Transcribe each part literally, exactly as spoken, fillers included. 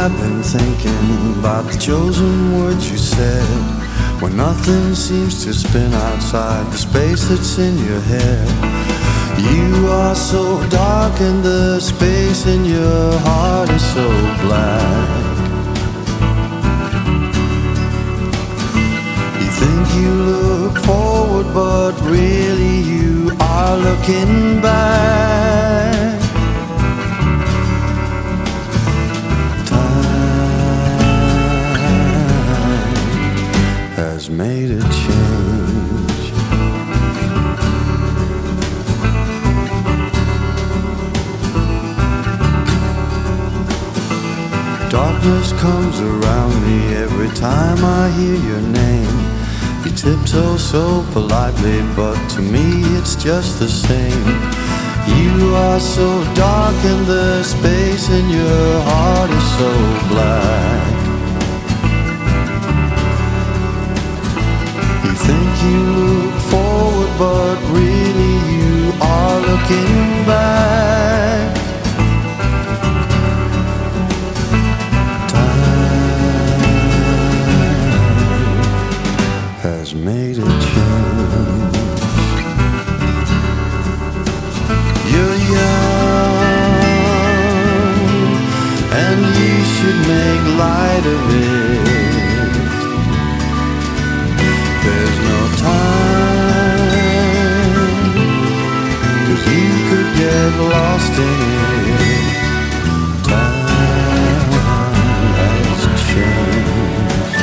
I've been thinking about the chosen words you said, when nothing seems to spin outside the space that's in your head. You are so dark and the space in your heart is so black. You think you look forward, but really you are looking back. Has made a change. Darkness comes around me every time I hear your name. You tiptoe so politely, but to me it's just the same. You are so dark and the space in your heart is so black. You think you look forward, but really you are looking back. Time has made a change. You're young, and you should make light of it. There's no time, 'cause you could get lost in it. Time has changed.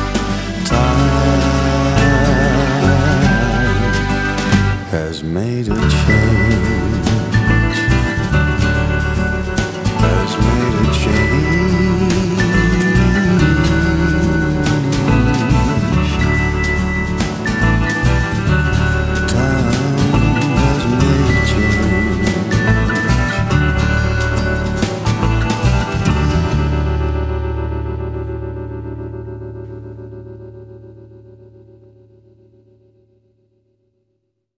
Has made it.